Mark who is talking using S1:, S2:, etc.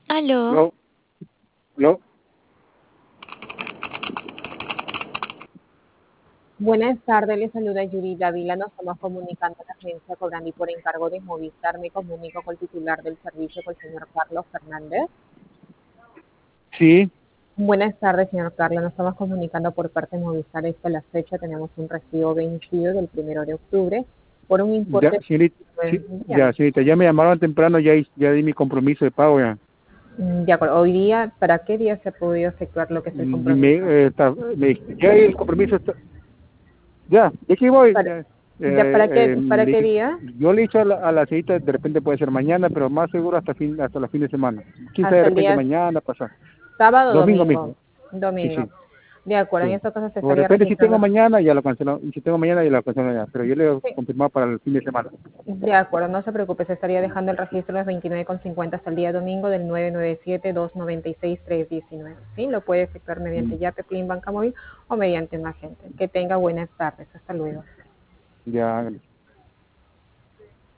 S1: Aló,
S2: No, no,
S3: Buenas tardes, les saluda Yuri Dávila. Nos estamos comunicando a la agencia Cobrandi por encargo de Movistar. Me comunico con el titular del servicio, con el señor Carlos Fernández.
S2: sí,
S3: Buenas tardes, señor Carlos. Nos estamos comunicando por parte de Movistar. Esta la fecha. Tenemos un recibo vencido del 1 de octubre por un
S2: ya,
S3: importe
S2: señorita,
S3: de...
S2: sí,
S3: Dígame.
S2: ya, señorita, ya me llamaron temprano, ya di mi compromiso de pago ya.
S3: De acuerdo. Hoy día, ¿para qué día se ha podido efectuar lo que es el compromiso?
S2: Ya el compromiso está, ya que voy,
S3: ¿Para, para qué día?
S2: yo le he dicho a la señorita, de repente puede ser mañana, pero más seguro hasta la fin de semana. Quizá de
S3: Hasta el
S2: repente
S3: día
S2: mañana, pasar,
S3: sábado o
S2: domingo
S3: domingo.
S2: mismo, sí,
S3: Domingo.
S2: sí,
S3: De acuerdo, en
S2: sí.
S3: esta cosa se
S2: O de
S3: estaría
S2: repente si tengo
S3: registrando.
S2: mañana, ya lo cancelo, y si tengo mañana, ya lo cancelo ya, pero yo le he
S3: Sí,
S2: confirmado para el fin de semana.
S3: de acuerdo, no se preocupe, se estaría dejando el registro de las 29,50 hasta el día domingo del 997-296-319. ¿Sí? Lo puede efectuar mediante
S2: Mm,
S3: Yape, Plin, Banca Móvil o mediante un agente. Que tenga buenas tardes. Hasta luego.
S2: Ya,